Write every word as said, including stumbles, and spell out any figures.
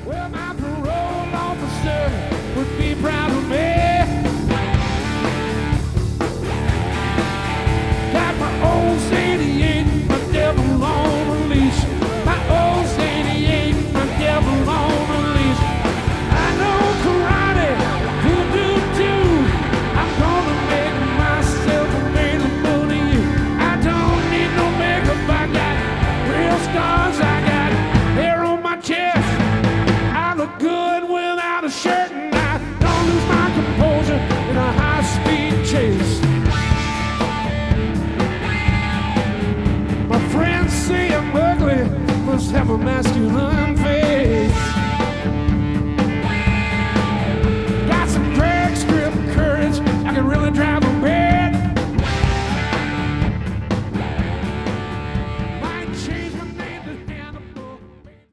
Well, my parole officer would be proud of me. Got my old eighty-eight, my devil on a leash. My old eighty-eight, my devil on a leash. I know karate, voodoo too. I'm gonna make myself available to you. I don't need no makeup, I got real scars, I got hair on my chest. I look good without a shirt, and I don't lose my composure in a high-speed chase. My friends say I'm ugly, must have a masculine face.